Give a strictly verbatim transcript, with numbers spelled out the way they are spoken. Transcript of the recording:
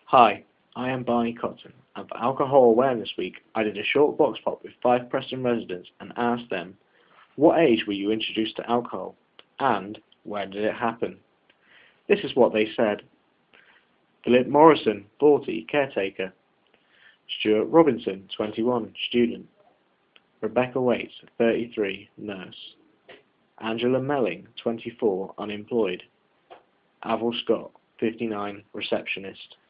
Hi, I am Barney Cotton, and for Alcohol Awareness Week, I did a short box pop with five Preston residents and asked them, what age were you introduced to alcohol, and where did it happen? This is what they said. Philip Morrison, forty, caretaker. Stuart Robinson, twenty-one, student. Rebecca Waits, thirty-three, nurse. Angela Melling, twenty-four, unemployed. Avril Scott, fifty-nine, receptionist.